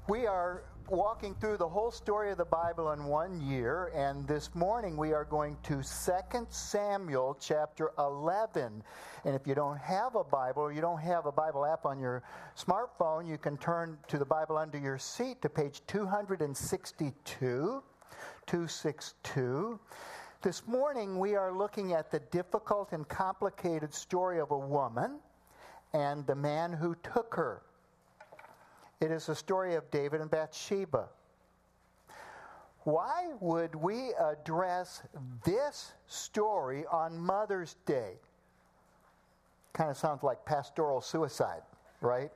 We are walking through the whole story of the Bible in 1 year, and this morning we are going to 2 Samuel chapter 11. And if you don't have a Bible or you don't have a Bible app on your smartphone, you can turn to the Bible under your seat to page 262. This morning we are looking at the difficult and complicated story of a woman and the man who took her. It is the story of David and Bathsheba. Why would we address this story on Mother's Day? Kind of sounds like pastoral suicide, right?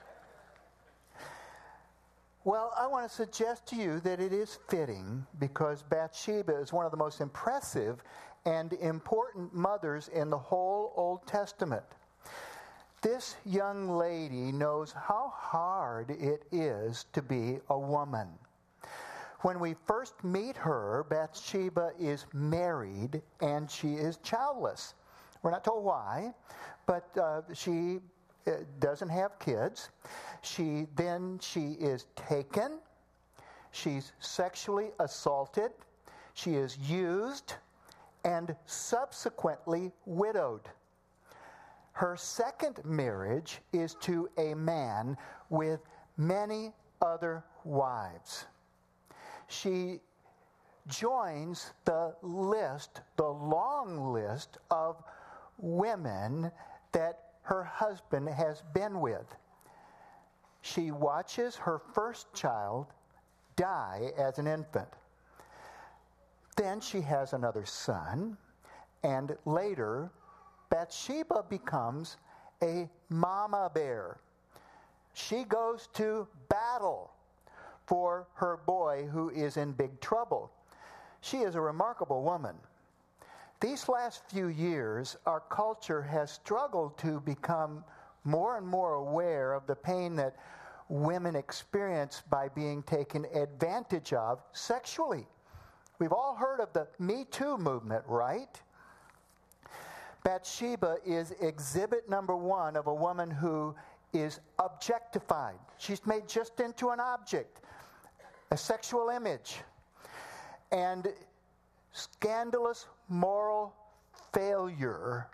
Well, I want to suggest to you that it is fitting because Bathsheba is one of the most impressive and important mothers in the whole Old Testament. This young lady knows how hard it is to be a woman. When we first meet her, Bathsheba is married and she is childless. We're not told why, but she doesn't have kids. She is taken. She's sexually assaulted. She is used and subsequently widowed. Her second marriage is to a man with many other wives. She joins the long list of women that her husband has been with. She watches her first child die as an infant. Then she has another son, and later Bathsheba becomes a mama bear. She goes to battle for her boy who is in big trouble. She is a remarkable woman. These last few years, our culture has struggled to become more and more aware of the pain that women experience by being taken advantage of sexually. We've all heard of the Me Too movement, right? Bathsheba is exhibit number one of a woman who is objectified. She's made just into an object, a sexual image, and scandalous moral failure.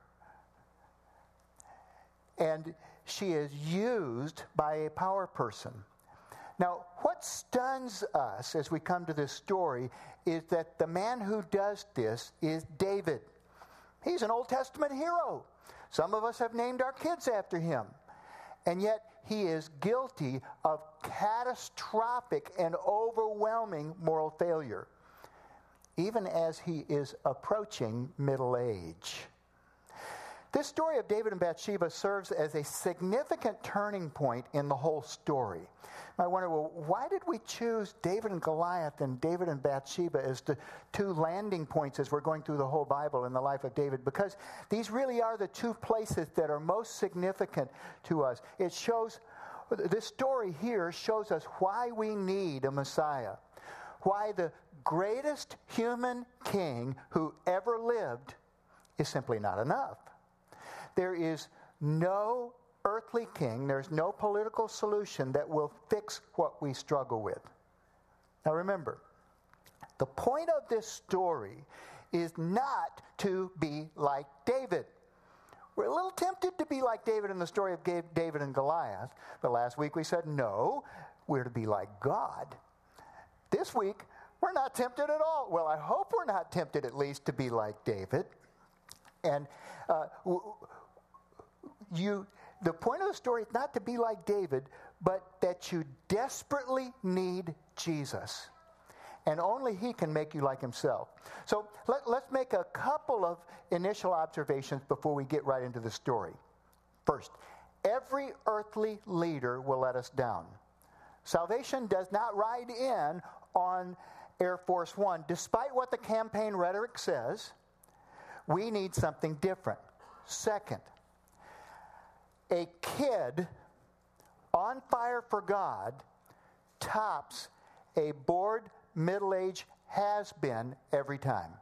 And she is used by a power person. Now, what stuns us as we come to this story is that the man who does this is David. He's an Old Testament hero. Some of us have named our kids after him. And yet he is guilty of catastrophic and overwhelming moral failure, even as he is approaching middle age. This story of David and Bathsheba serves as a significant turning point in the whole story. I wonder, well, why did we choose David and Goliath and David and Bathsheba as the two landing points as we're going through the whole Bible in the life of David? Because these really are the two places that are most significant to us. This story here shows us why we need a Messiah. Why the greatest human king who ever lived is simply not enough. There is no earthly king, there's no political solution that will fix what we struggle with. Now remember, the point of this story is not to be like David. We're a little tempted to be like David in the story of David and Goliath, but last week we said no, we're to be like God. This week, we're not tempted at all. Well, I hope we're not tempted at least to be like David. And the point of the story is not to be like David, but that you desperately need Jesus. And only he can make you like himself. So let's make a couple of initial observations before we get right into the story. First, every earthly leader will let us down. Salvation does not ride in on Air Force One. Despite what the campaign rhetoric says, we need something different. Second, a kid on fire for God tops a bored middle-aged has-been every time.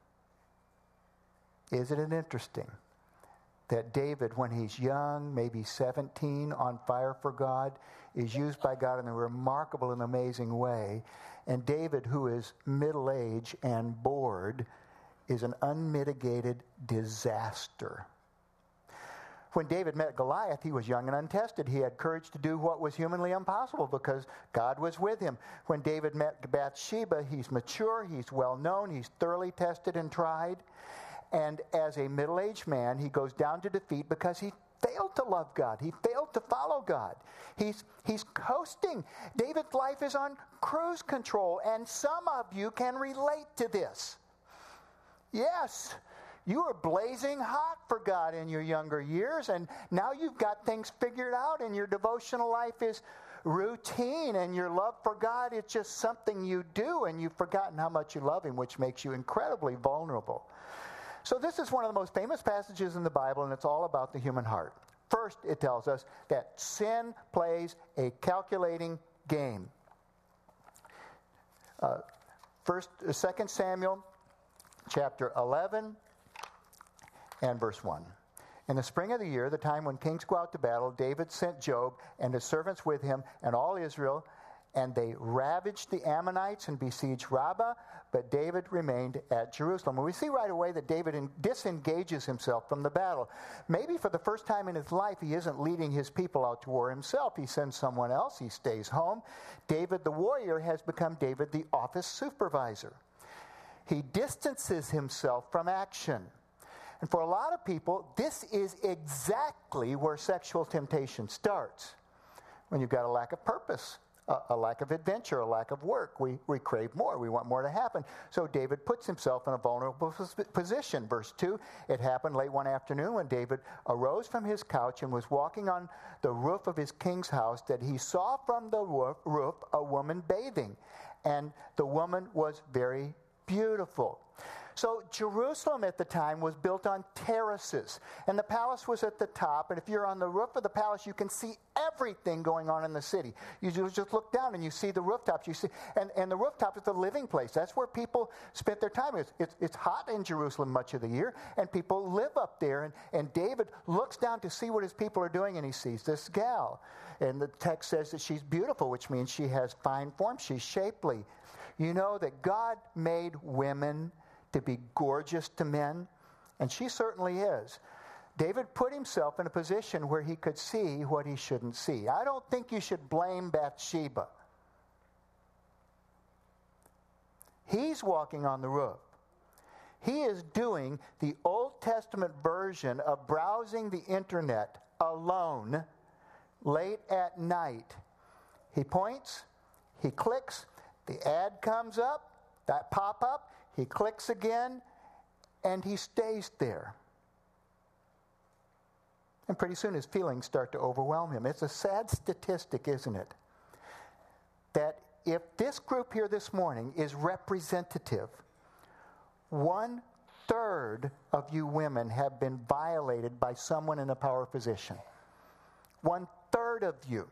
Isn't it interesting that David, when he's young, maybe 17, on fire for God, is used by God in a remarkable and amazing way. And David, who is middle-aged and bored, is an unmitigated disaster. When David met Goliath, he was young and untested. He had courage to do what was humanly impossible because God was with him. When David met Bathsheba, he's mature, he's well-known, he's thoroughly tested and tried. And as a middle-aged man, he goes down to defeat because he failed to love God. He failed to follow God. He's coasting. David's life is on cruise control, and some of you can relate to this. Yes, you were blazing hot for God in your younger years, and now you've got things figured out, and your devotional life is routine, and your love for God is just something you do, and you've forgotten how much you love Him, which makes you incredibly vulnerable. So this is one of the most famous passages in the Bible, and it's all about the human heart. First, it tells us that sin plays a calculating game. 2 Samuel chapter 11 and verse 1. In the spring of the year, the time when kings go out to battle, David sent Joab and his servants with him and all Israel, and they ravaged the Ammonites and besieged Rabbah, but David remained at Jerusalem. And we see right away that David disengages himself from the battle. Maybe for the first time in his life, he isn't leading his people out to war himself. He sends someone else. He stays home. David the warrior has become David the office supervisor. He distances himself from action. And for a lot of people, this is exactly where sexual temptation starts. When you've got a lack of purpose, a lack of adventure, a lack of work. We crave more. We want more to happen. So David puts himself in a vulnerable position. Verse 2, it happened late one afternoon when David arose from his couch and was walking on the roof of his king's house that he saw from the roof a woman bathing. And the woman was very beautiful. So Jerusalem at the time was built on terraces, and the palace was at the top, and if you're on the roof of the palace, you can see everything going on in the city. You just look down and you see the rooftops. You see, and the rooftop is the living place. That's where people spent their time. It's hot in Jerusalem much of the year, and people live up there, and David looks down to see what his people are doing, and he sees this gal. And the text says that she's beautiful, which means she has fine form. She's shapely. You know that God made women to be gorgeous to men, and she certainly is. David put himself in a position where he could see what he shouldn't see. I don't think you should blame Bathsheba. He's walking on the roof. He is doing the Old Testament version of browsing the internet alone late at night. He points, he clicks, the ad comes up, that pop-up, he clicks again, and he stays there. And pretty soon his feelings start to overwhelm him. It's a sad statistic, isn't it? That if this group here this morning is representative, 1/3 of you women have been violated by someone in a power position. 1/3 of you.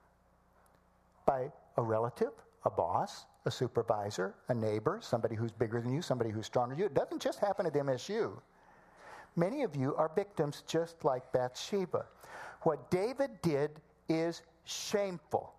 By a relative, a boss, a supervisor, a neighbor, somebody who's bigger than you, somebody who's stronger than you. It doesn't just happen at MSU. Many of you are victims just like Bathsheba. What David did is shameful.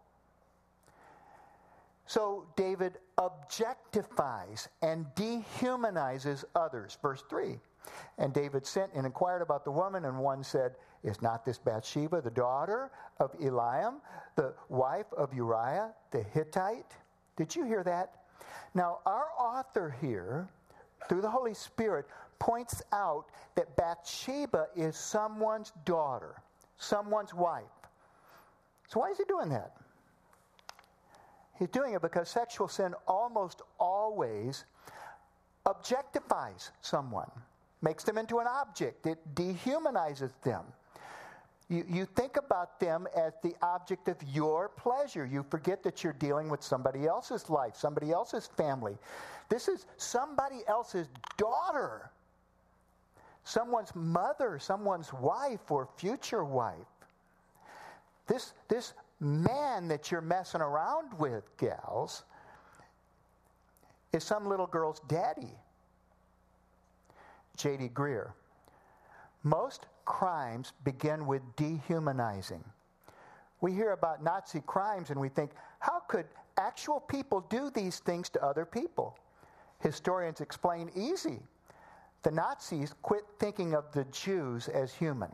So David objectifies and dehumanizes others. Verse 3. And David sent and inquired about the woman, and one said, "Is not this Bathsheba, the daughter of Eliam, the wife of Uriah the Hittite?" Did you hear that? Now, our author here, through the Holy Spirit, points out that Bathsheba is someone's daughter, someone's wife. So why is he doing that? He's doing it because sexual sin almost always objectifies someone, makes them into an object. It dehumanizes them. You think about them as the object of your pleasure. You forget that you're dealing with somebody else's life, somebody else's family. This is somebody else's daughter, someone's mother, someone's wife or future wife. This man that you're messing around with, gals, is some little girl's daddy. J.D. Greer. Most crimes begin with dehumanizing. We hear about Nazi crimes and we think, how could actual people do these things to other people? Historians explain easy. The Nazis quit thinking of the Jews as human.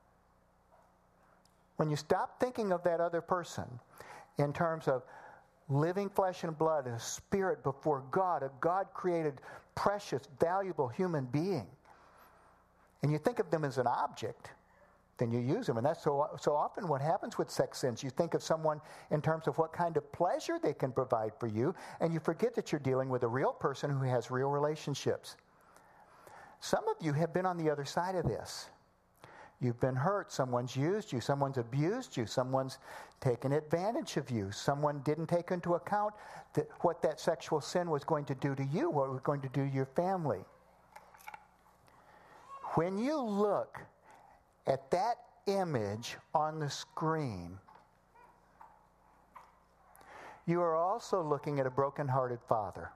When you stop thinking of that other person in terms of living flesh and blood, a spirit before God, a God-created, precious, valuable human being, and you think of them as an object, then you use them. And that's so often what happens with sex sins. You think of someone in terms of what kind of pleasure they can provide for you, and you forget that you're dealing with a real person who has real relationships. Some of you have been on the other side of this. You've been hurt. Someone's used you. Someone's abused you. Someone's taken advantage of you. Someone didn't take into account what that sexual sin was going to do to you, what it was going to do to your family. When you look at that image on the screen, you are also looking at a broken-hearted father.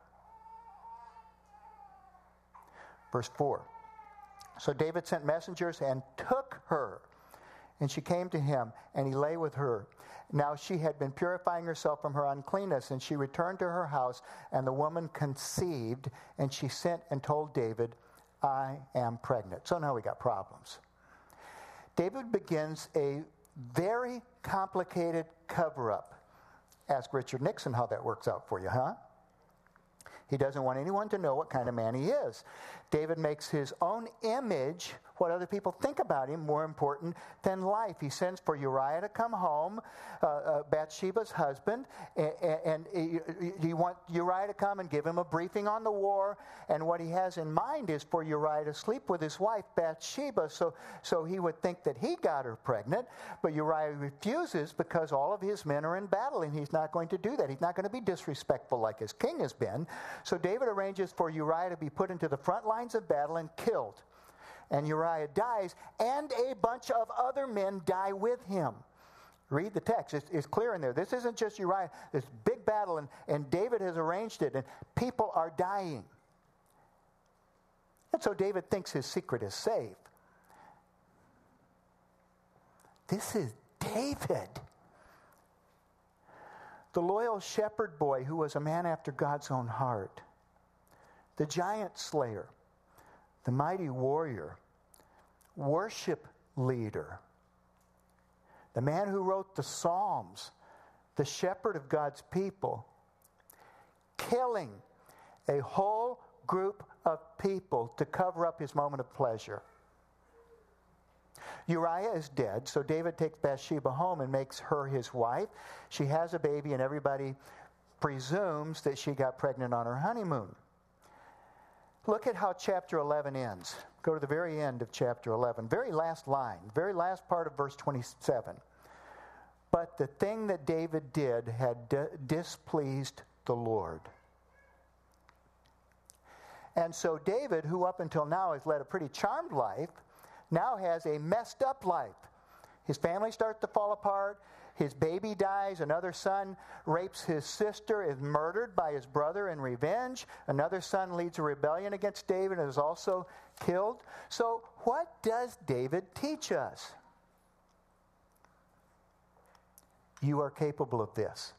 Verse 4. So David sent messengers and took her, and she came to him, and he lay with her. Now she had been purifying herself from her uncleanness, and she returned to her house, and the woman conceived, and she sent and told David, I am pregnant. So now we got problems. David begins a very complicated cover-up. Ask Richard Nixon how that works out for you, huh? He doesn't want anyone to know what kind of man he is. David makes his own image, what other people think about him, more important than life. He sends for Uriah to come home, Bathsheba's husband, and he wants Uriah to come and give him a briefing on the war. And what he has in mind is for Uriah to sleep with his wife, Bathsheba, so he would think that he got her pregnant. But Uriah refuses because all of his men are in battle, and he's not going to do that. He's not going to be disrespectful like his king has been. So David arranges for Uriah to be put into the front lines of battle and killed. And Uriah dies, and a bunch of other men die with him. Read the text. It's clear in there. This isn't just Uriah. This big battle, and David has arranged it, and people are dying. And so David thinks his secret is safe. This is David, the loyal shepherd boy who was a man after God's own heart, the giant slayer, the mighty warrior, worship leader, the man who wrote the Psalms, the shepherd of God's people, killing a whole group of people to cover up his moment of pleasure. Uriah is dead, so David takes Bathsheba home and makes her his wife. She has a baby, and everybody presumes that she got pregnant on her honeymoon. Look at how chapter 11 ends. Go to the very end of chapter 11. Very last line, very last part of verse 27. But the thing that David did had displeased the Lord. And so David, who up until now has led a pretty charmed life, now has a messed up life. His family starts to fall apart. His baby dies. Another son rapes his sister, is murdered by his brother in revenge. Another son leads a rebellion against David and is also killed. So what does David teach us? You are capable of this.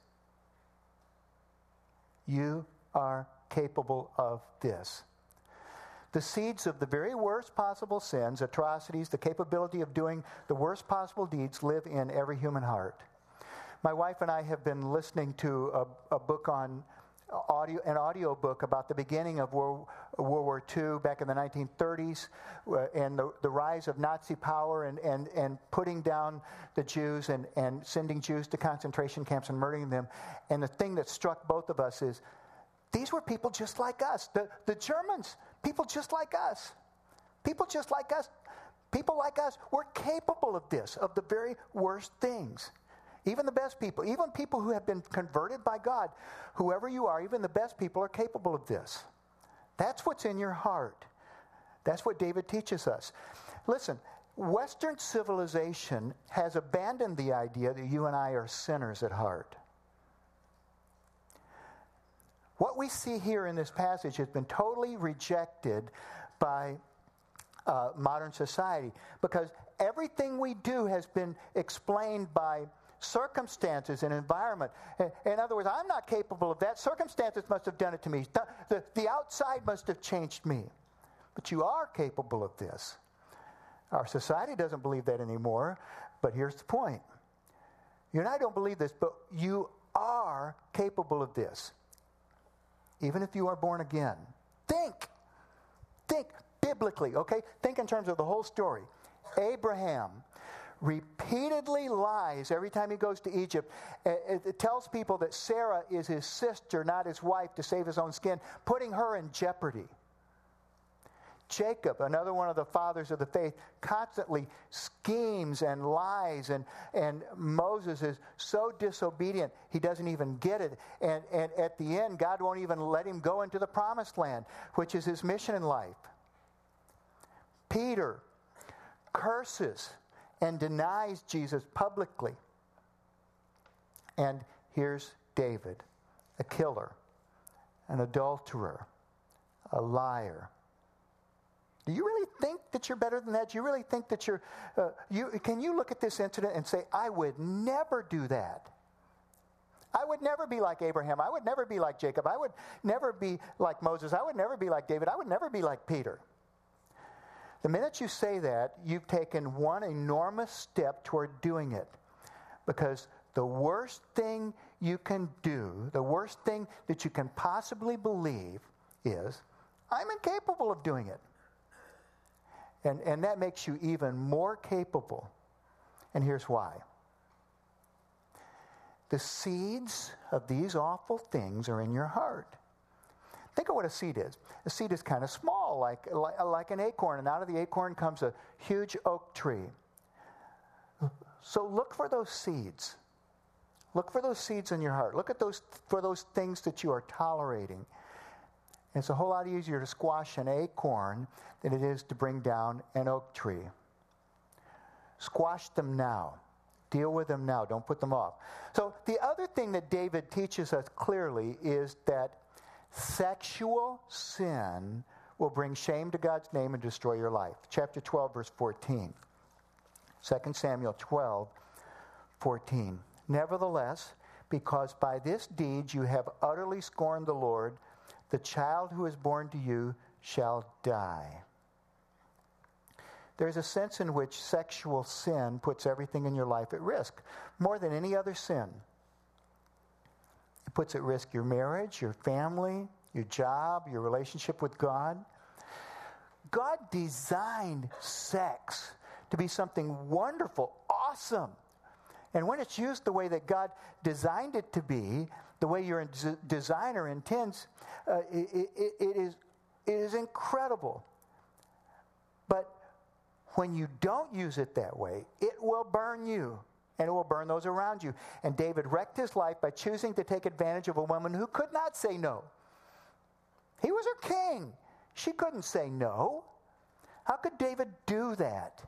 You are capable of this. The seeds of the very worst possible sins, atrocities, the capability of doing the worst possible deeds live in every human heart. My wife and I have been listening to a book on an audio book about the beginning of World War II back in the 1930s and the rise of Nazi power and putting down the Jews and sending Jews to concentration camps and murdering them. And the thing that struck both of us is these were people just like us. The Germans, people just like us. People just like us. People like us were capable of this, of the very worst things. Even the best people, even people who have been converted by God, whoever you are, even the best people are capable of this. That's what's in your heart. That's what David teaches us. Listen, Western civilization has abandoned the idea that you and I are sinners at heart. What we see here in this passage has been totally rejected by modern society because everything we do has been explained by circumstances and environment. In other words, I'm not capable of that. Circumstances must have done it to me. The outside must have changed me. But you are capable of this. Our society doesn't believe that anymore. But here's the point. You and I don't believe this, but you are capable of this. Even if you are born again. Think biblically, okay? Think in terms of the whole story. Abraham repeatedly lies every time he goes to Egypt. It tells people that Sarah is his sister, not his wife, to save his own skin, putting her in jeopardy. Jacob, another one of the fathers of the faith, constantly schemes and lies, and Moses is so disobedient he doesn't even get it. And at the end, God won't even let him go into the promised land, which is his mission in life. Peter curses and denies Jesus publicly. And here's David, a killer, an adulterer, a liar. Do you really think that you're better than that? Do you really think that can you look at this incident and say, I would never do that? I would never be like Abraham. I would never be like Jacob. I would never be like Moses. I would never be like David. I would never be like Peter. The minute you say that, you've taken one enormous step toward doing it. Because the worst thing you can do, the worst thing that you can possibly believe is, I'm incapable of doing it. And that makes you even more capable. And here's why. The seeds of these awful things are in your heart. Think of what a seed is. A seed is kind of small, like an acorn, and out of the acorn comes a huge oak tree. So look for those seeds. Look for those seeds in your heart. Look for those things that you are tolerating. And it's a whole lot easier to squash an acorn than it is to bring down an oak tree. Squash them now. Deal with them now. Don't put them off. So the other thing that David teaches us clearly is that sexual sin will bring shame to God's name and destroy your life. Chapter 12, verse 14. 2 Samuel 12, 14. Nevertheless, because by this deed you have utterly scorned the Lord, the child who is born to you shall die. There's a sense in which sexual sin puts everything in your life at risk, more than any other sin. It puts at risk your marriage, your family, your job, your relationship with God. God designed sex to be something wonderful, awesome. And when it's used the way that God designed it to be, the way your designer intends, it is incredible. But when you don't use it that way, it will burn you, and it will burn those around you. And David wrecked his life by choosing to take advantage of a woman who could not say no. He was her king. She couldn't say no. How could David do that?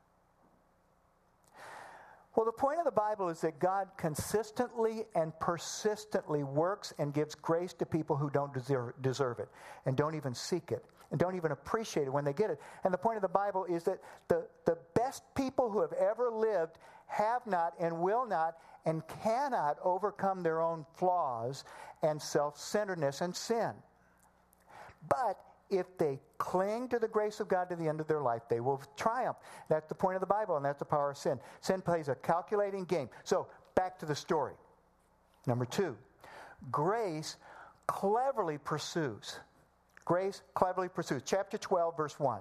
Well, the point of the Bible is that God consistently and persistently works and gives grace to people who don't deserve it and don't even seek it and don't even appreciate it when they get it. And the point of the Bible is that the best people who have ever lived have not and will not and cannot overcome their own flaws and self-centeredness and sin. But if they cling to the grace of God to the end of their life, they will triumph. That's the point of the Bible, and that's the power of sin. Sin plays a calculating game. So, back to the story. Number 2, grace cleverly pursues. Grace cleverly pursues. Chapter 12, verse 1.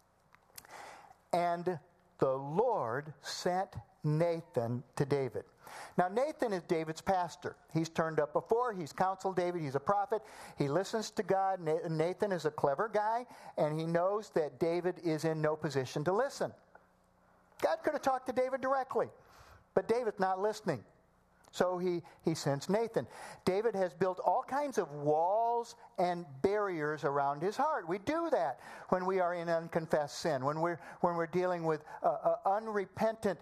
And the Lord sent Nathan to David. Now, Nathan is David's pastor. He's turned up before. He's counseled David. He's a prophet. He listens to God. Nathan is a clever guy, and he knows that David is in no position to listen. God could have talked to David directly, but David's not listening. So he sends Nathan. David has built all kinds of walls and barriers around his heart. We do that when we are in unconfessed sin, when we're dealing with unrepentant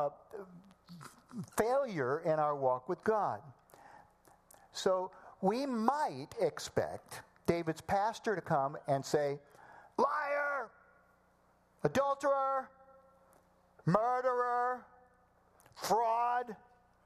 failure in our walk with God. So we might expect David's pastor to come and say, liar, adulterer, murderer, fraud,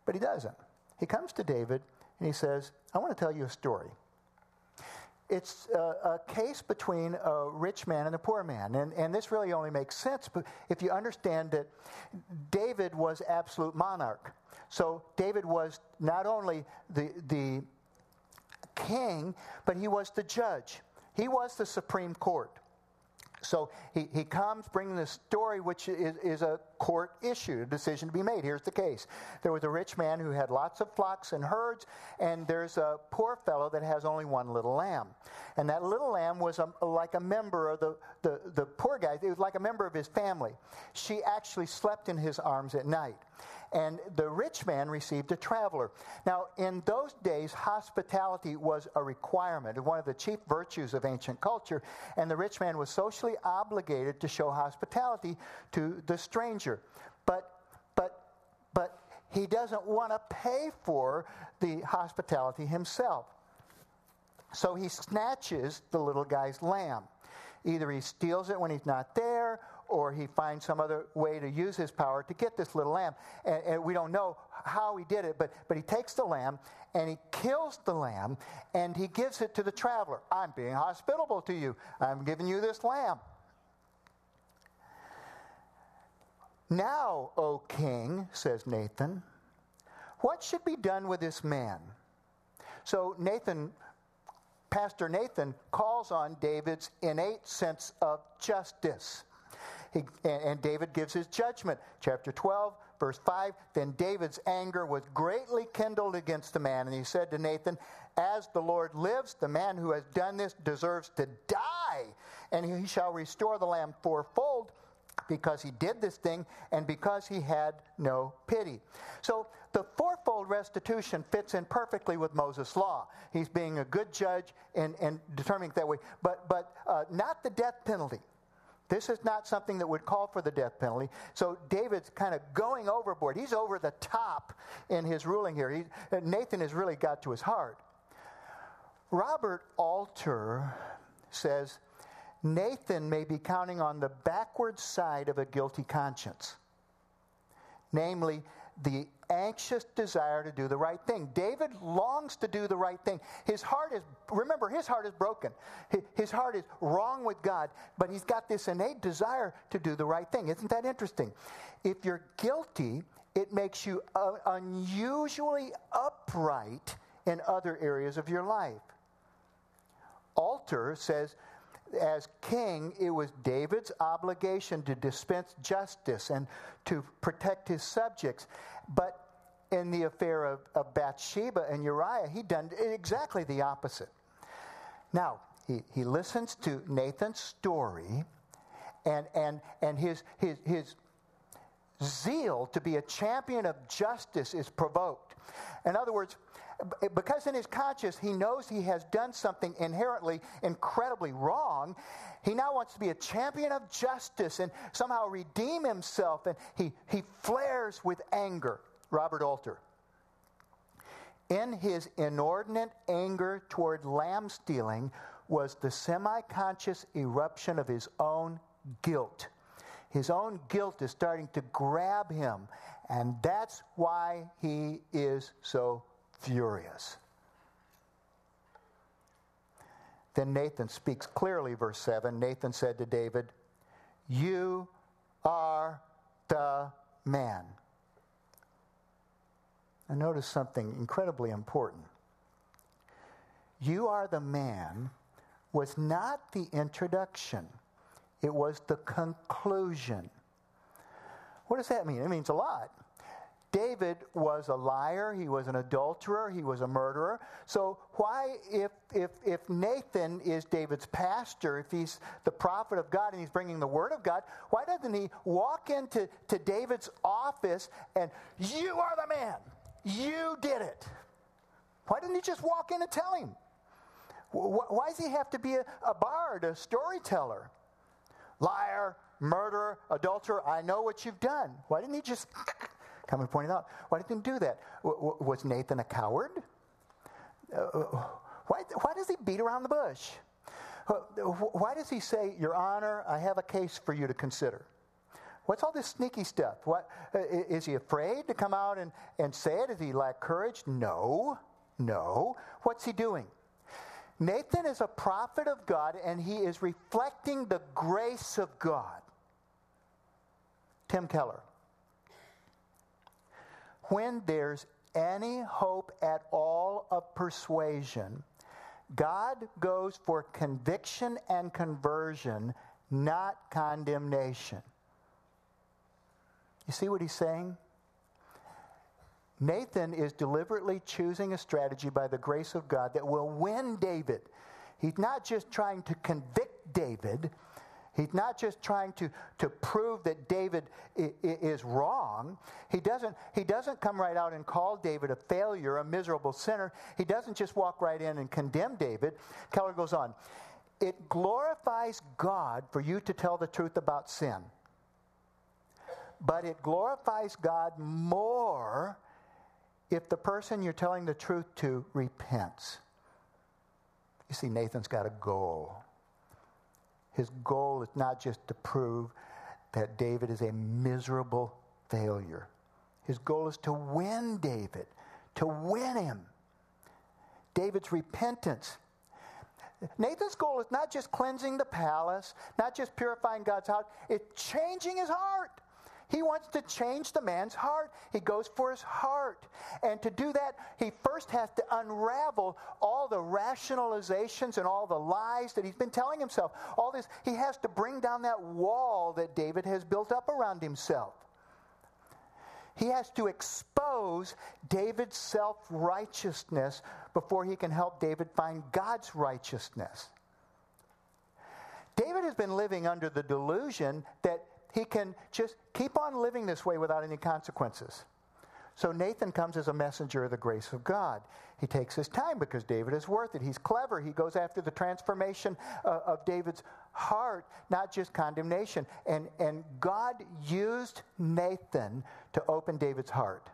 But he doesn't. He comes to David and he says, I want to tell you a story. It's a case between a rich man and a poor man. And this really only makes sense if you understand that David was absolute monarch. So David was not only the king, but he was the judge. He was the supreme court. So he comes bringing this story, which is a court issue, a decision to be made. Here's the case. There was a rich man who had lots of flocks and herds, and there's a poor fellow that has only one little lamb. And that little lamb was like a member of the poor guy. It was like a member of his family. She actually slept in his arms at night. And the rich man received a traveler. Now, in those days, hospitality was a requirement, one of the chief virtues of ancient culture, and the rich man was socially obligated to show hospitality to the stranger. But he doesn't want to pay for the hospitality himself. So he snatches the little guy's lamb. Either he steals it when he's not there, or he finds some other way to use his power to get this little lamb. And we don't know how he did it, but he takes the lamb and he kills the lamb and he gives it to the traveler. I'm being hospitable to you. I'm giving you this lamb. Now, O king, says Nathan, what should be done with this man? So Pastor Nathan calls on David's innate sense of justice. And David gives his judgment. Chapter 12, verse 5, then David's anger was greatly kindled against the man. And he said to Nathan, as the Lord lives, the man who has done this deserves to die. And he shall restore the lamb fourfold because he did this thing and because he had no pity. So the fourfold restitution fits in perfectly with Moses' law. He's being a good judge and determining it that way. But not the death penalty. This is not something that would call for the death penalty. So David's kind of going overboard. He's over the top in his ruling here. Nathan has really got to his heart. Robert Alter says, Nathan may be counting on the backward side of a guilty conscience. Namely, the anxious desire to do the right thing. David longs to do the right thing. His heart is broken. His heart is wrong with God, but he's got this innate desire to do the right thing. Isn't that interesting? If you're guilty, it makes you unusually upright in other areas of your life. Alter says, as king, it was David's obligation to dispense justice and to protect his subjects. But in the affair of Bathsheba and Uriah, he'd done exactly the opposite. Now, he listens to Nathan's story, and his zeal to be a champion of justice is provoked. In other words, because in his conscience he knows he has done something inherently incredibly wrong, he now wants to be a champion of justice and somehow redeem himself, and he flares with anger. Robert Alter. In his inordinate anger toward lamb stealing was the semi-conscious eruption of his own guilt. His own guilt is starting to grab him, and that's why he is so furious. Then Nathan speaks clearly, verse 7. Nathan said to David, you are the man. And notice something incredibly important. You are the man was not the introduction. It was the conclusion. What does that mean? It means a lot. David was a liar, he was an adulterer, he was a murderer. So why, if Nathan is David's pastor, if he's the prophet of God and he's bringing the word of God, why doesn't he walk into David's office and, you are the man, you did it? Why didn't he just walk in and tell him? Why does he have to be a bard, a storyteller? Liar, murderer, adulterer, I know what you've done. Why didn't he just come and point it out? Why didn't he do that? Was Nathan a coward? Why does he beat around the bush? Why does he say, Your Honor, I have a case for you to consider? What's all this sneaky stuff? What is he afraid to come out and say it? Does he lack courage? No. What's he doing? Nathan is a prophet of God, and he is reflecting the grace of God. Tim Keller. When there's any hope at all of persuasion, God goes for conviction and conversion, not condemnation. You see what he's saying? Nathan is deliberately choosing a strategy by the grace of God that will win David. He's not just trying to convict David. He's not just trying to prove that David is wrong. He doesn't come right out and call David a failure, a miserable sinner. He doesn't just walk right in and condemn David. Keller goes on. It glorifies God for you to tell the truth about sin. But it glorifies God more if the person you're telling the truth to repents. You see, Nathan's got a goal. His goal is not just to prove that David is a miserable failure. His goal is to win David, to win him. David's repentance. Nathan's goal is not just cleansing the palace, not just purifying God's house, it's changing his heart. He wants to change the man's heart. He goes for his heart. And to do that, he first has to unravel all the rationalizations and all the lies that he's been telling himself. All this, he has to bring down that wall that David has built up around himself. He has to expose David's self-righteousness before he can help David find God's righteousness. David has been living under the delusion that he can just keep on living this way without any consequences. So Nathan comes as a messenger of the grace of God. He takes his time because David is worth it. He's clever. He goes after the transformation of David's heart, not just condemnation. And God used Nathan to open David's heart.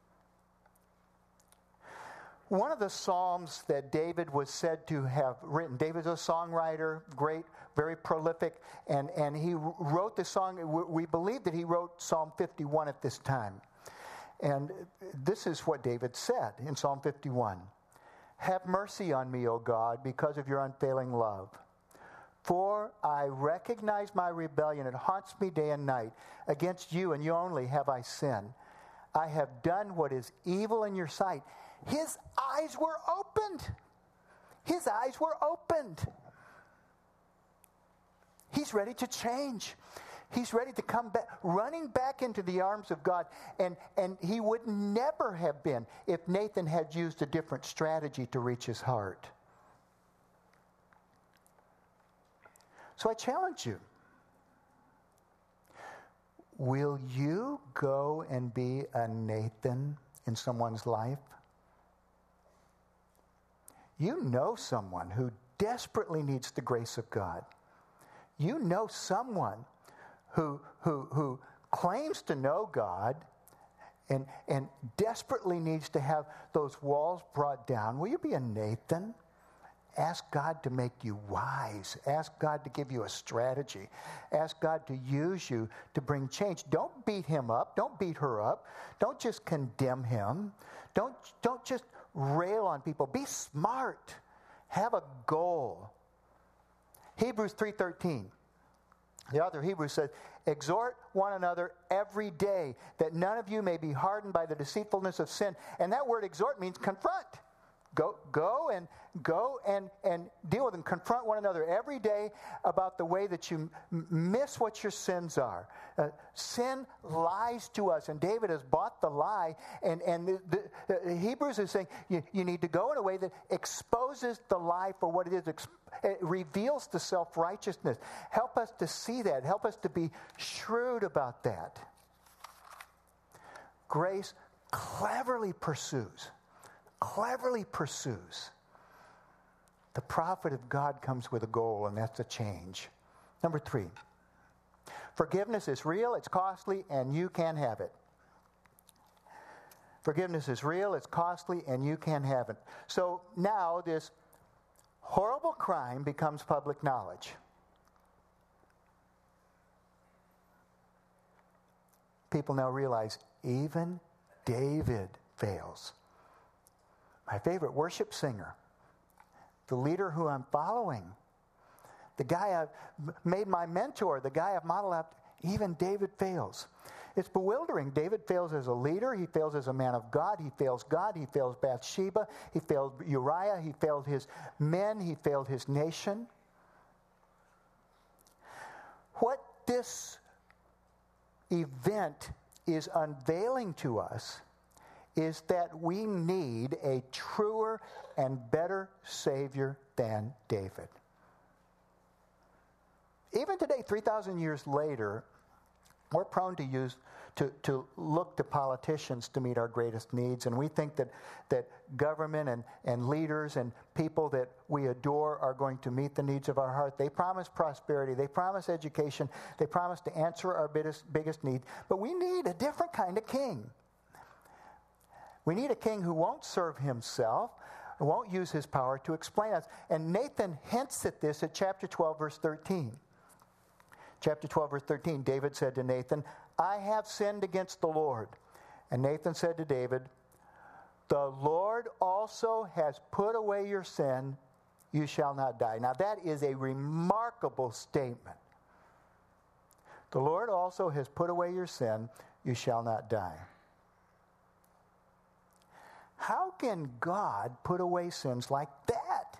One of the Psalms that David was said to have written, David's a songwriter, great, very prolific, and he wrote this song. We believe that he wrote Psalm 51 at this time. And this is what David said in Psalm 51. Have mercy on me, O God, because of your unfailing love. For I recognize my rebellion. It haunts me day and night. Against you and you only have I sinned. I have done what is evil in your sight. His eyes were opened. His eyes were opened. He's ready to change. He's ready to come back, running back into the arms of God. And he would never have been if Nathan had used a different strategy to reach his heart. So I challenge you. Will you go and be a Nathan in someone's life? You know someone who desperately needs the grace of God. You know someone who claims to know God and desperately needs to have those walls brought down. Will you be a Nathan? Ask God to make you wise. Ask God to give you a strategy. Ask God to use you to bring change. Don't beat him up. Don't beat her up. Don't just condemn him. Don't just rail on people. Be smart. Have a goal. Hebrews 3:13. The author of Hebrews says, exhort one another every day that none of you may be hardened by the deceitfulness of sin. And that word exhort means confront. Go and deal with them. Confront one another every day about the way that you miss what your sins are. Sin lies to us, and David has bought the lie. And the Hebrews is saying you need to go in a way that exposes the lie for what it is. It reveals the self-righteousness. Help us to see that. Help us to be shrewd about that. Grace cleverly pursues. The prophet of God comes with a goal, and that's a change. Number 3, forgiveness is real, it's costly, and you can have it. Forgiveness is real, it's costly, and you can have it. So now this horrible crime becomes public knowledge. people now realize even David fails. My favorite worship singer, the leader who I'm following, the guy I've made my mentor, the guy I've modeled after, even David fails. It's bewildering. David fails as a leader. He fails as a man of God. He fails God. He fails Bathsheba. He failed Uriah. He failed his men. He failed his nation. What this event is unveiling to us is that we need a truer and better Savior than David. Even today, 3,000 years later, we're prone to look to politicians to meet our greatest needs, and we think that government and leaders and people that we adore are going to meet the needs of our heart. They promise prosperity, they promise education, they promise to answer our biggest need, but we need a different kind of king. We need a king who won't serve himself, won't use his power to explain us. And Nathan hints at this at chapter 12, verse 13. Chapter 12, verse 13, David said to Nathan, I have sinned against the Lord. And Nathan said to David, the Lord also has put away your sin. You shall not die. Now that is a remarkable statement. The Lord also has put away your sin. You shall not die. How can God put away sins like that?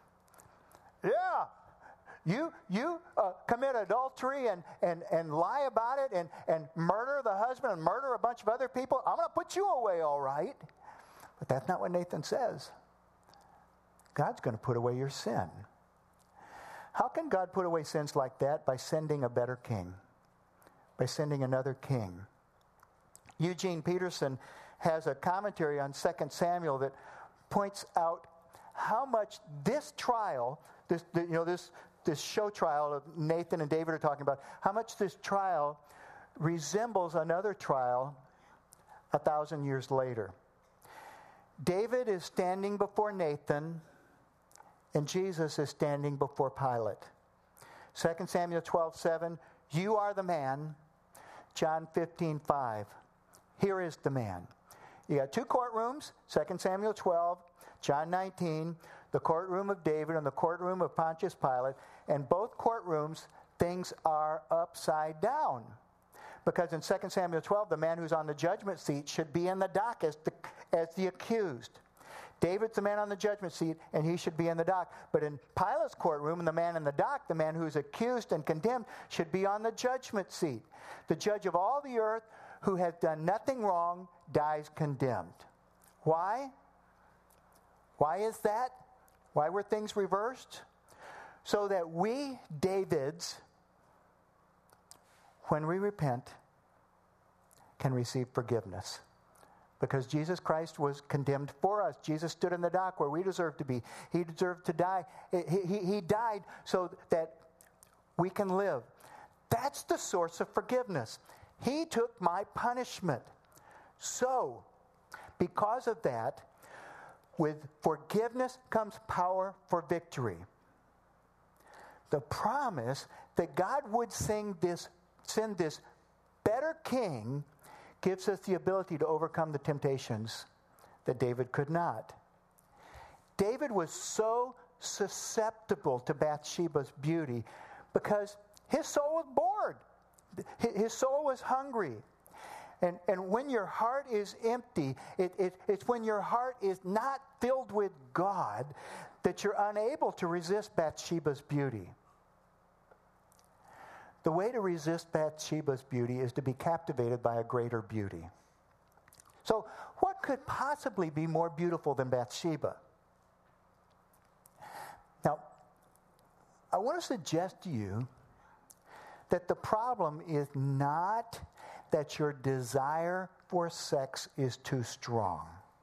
Yeah. You commit adultery and lie about it and murder the husband and murder a bunch of other people. I'm going to put you away, all right. But that's not what Nathan says. God's going to put away your sin. How can God put away sins like that? By sending a better king. By sending another king. Eugene Peterson has a commentary on 2 Samuel that points out how much this trial, this show trial of Nathan and David are talking about, how much this trial resembles another trial 1,000 years later. David is standing before Nathan, and Jesus is standing before Pilate. 2 Samuel 12:7, you are the man. John 15:5, here is the man. You got two courtrooms, 2 Samuel 12, John 19, the courtroom of David and the courtroom of Pontius Pilate. And both courtrooms, things are upside down. Because in 2 Samuel 12, the man who's on the judgment seat should be in the dock as the accused. David's the man on the judgment seat, and he should be in the dock. But in Pilate's courtroom, and the man in the dock, the man who's accused and condemned, should be on the judgment seat. The judge of all the earth, who has done nothing wrong, dies condemned. Why? Why is that? Why were things reversed? So that we, Davids, when we repent, can receive forgiveness. Because Jesus Christ was condemned for us. Jesus stood in the dock where we deserve to be. He deserved to die. He died so that we can live. That's the source of forgiveness. He took my punishment. So, because of that, with forgiveness comes power for victory. The promise that God would send this better king gives us the ability to overcome the temptations that David could not. David was so susceptible to Bathsheba's beauty because his soul was bored. His soul was hungry. And when your heart is empty, it's when your heart is not filled with God that you're unable to resist Bathsheba's beauty. The way to resist Bathsheba's beauty is to be captivated by a greater beauty. So, what could possibly be more beautiful than Bathsheba? Now, I want to suggest to you that the problem is not that your desire for sex is too strong.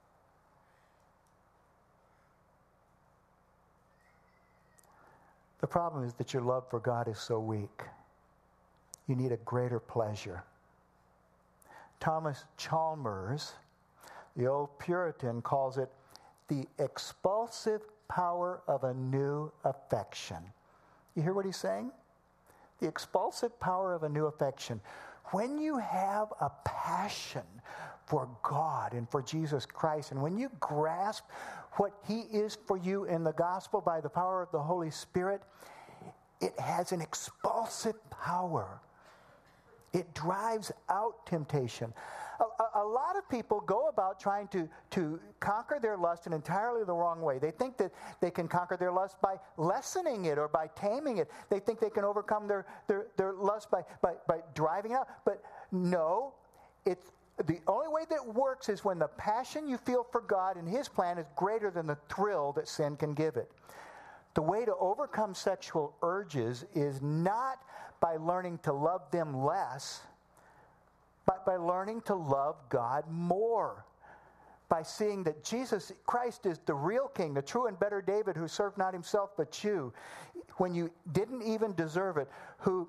The problem is that your love for God is so weak. You need a greater pleasure. Thomas Chalmers, the old Puritan, calls it the expulsive power of a new affection. You hear what he's saying? The expulsive power of a new affection. When you have a passion for God and for Jesus Christ, and when you grasp what He is for you in the gospel by the power of the Holy Spirit, it has an expulsive power. It drives out temptation. A lot of people go about trying to conquer their lust in entirely the wrong way. They think that they can conquer their lust by lessening it or by taming it. They think they can overcome their lust by driving it out. But no, it's the only way that works is when the passion you feel for God and His plan is greater than the thrill that sin can give it. The way to overcome sexual urges is not by learning to love them less, but by learning to love God more. By seeing that Jesus Christ is the real King, the true and better David, who served not himself but you, when you didn't even deserve it, who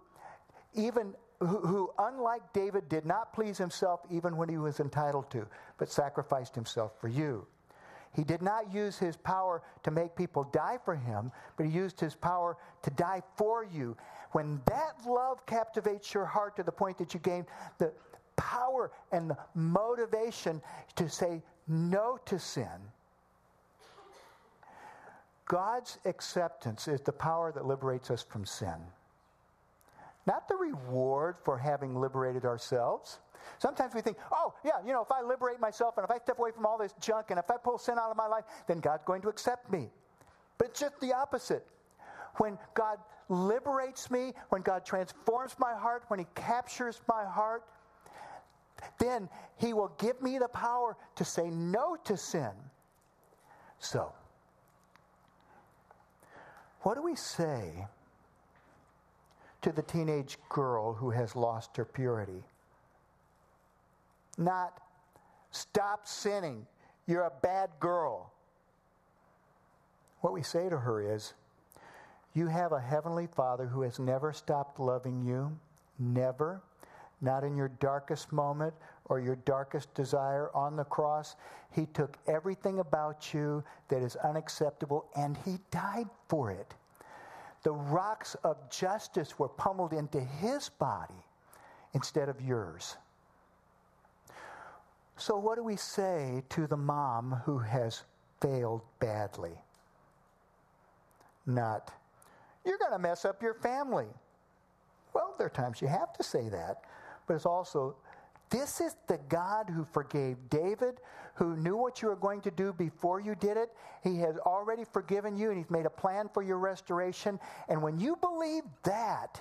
unlike David did not please himself even when he was entitled to, but sacrificed himself for you. He did not use His power to make people die for Him, but He used His power to die for you. When that love captivates your heart to the point that you gain the power and the motivation to say no to sin, God's acceptance is the power that liberates us from sin. Not the reward for having liberated ourselves. Sometimes we think, oh, yeah, if I liberate myself and if I step away from all this junk and if I pull sin out of my life, then God's going to accept me. But it's just the opposite. When God liberates me, when God transforms my heart, when He captures my heart, then He will give me the power to say no to sin. So, what do we say to the teenage girl who has lost her purity? Not, stop sinning, you're a bad girl. What we say to her is, you have a heavenly Father who has never stopped loving you, never, not in your darkest moment or your darkest desire. On the cross, He took everything about you that is unacceptable and He died for it. The rocks of justice were pummeled into His body instead of yours. So what do we say to the mom who has failed badly? Not, you're going to mess up your family. Well, there are times you have to say that. But it's also, this is the God who forgave David, who knew what you were going to do before you did it. He has already forgiven you, and He's made a plan for your restoration. And when you believe that,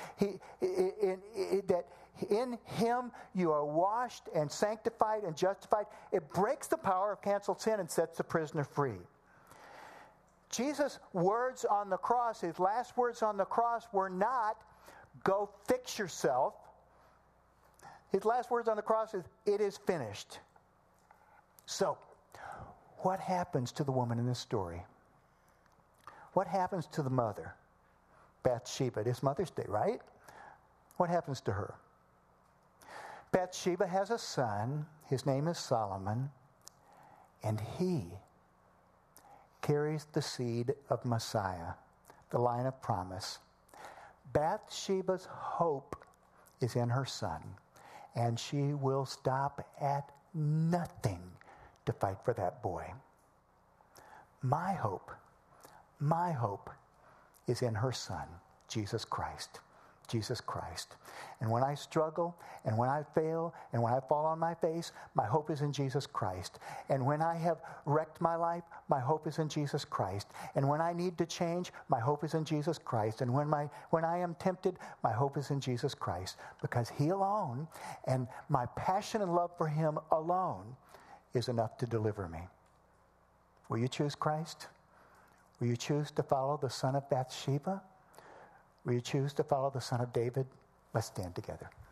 that in Him you are washed and sanctified and justified, it breaks the power of canceled sin and sets the prisoner free. Jesus' words on the cross, His last words on the cross were not, go fix yourself. His last words on the cross is, it is finished. So, what happens to the woman in this story? What happens to the mother? Bathsheba. It is Mother's Day, right? What happens to her? Bathsheba has a son. His name is Solomon. And he carries the seed of Messiah, the line of promise. Bathsheba's hope is in her son. And she will stop at nothing to fight for that boy. My hope is in her Son, Jesus Christ. Jesus Christ. And when I struggle, and when I fail, and when I fall on my face, my hope is in Jesus Christ. And when I have wrecked my life, my hope is in Jesus Christ. And when I need to change, my hope is in Jesus Christ. And when I am tempted, my hope is in Jesus Christ. Because He alone, and my passion and love for Him alone, is enough to deliver me. Will you choose Christ? Will you choose to follow the son of Bathsheba? Will you choose to follow the Son of David? Let's stand together.